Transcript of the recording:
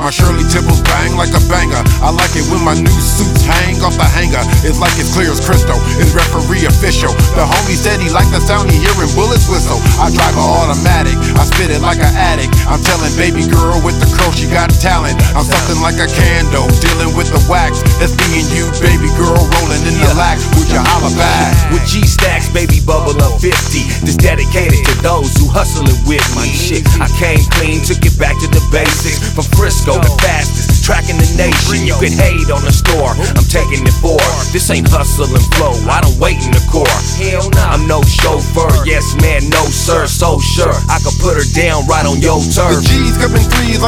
My Shirley Temples bang like a banger. I like it when my new suits hang off the hanger. It's like it's clear as crystal, it's referee official. The homie said he liked the sound he hearing bullets whistle. I drive an automatic, I spit it like an addict. I'm telling baby girl with the curl she got talent. I'm something like a candle, dealing with the wax. That's me and you, baby girl, rolling in the lax. Would you holler back? With G-Stacks, baby bubble up 50. This dedicated to those who hustling with me. Shit, I came clean, took it back to the basics. From Frisco, the fastest track in the nation. You can hate on the store, I'm taking it for. This ain't hustle and flow, I don't wait in the core. Hell nah, I'm no chauffeur, yes man, no sir. So sure, I could put her down right on your turf. The G's cupping threes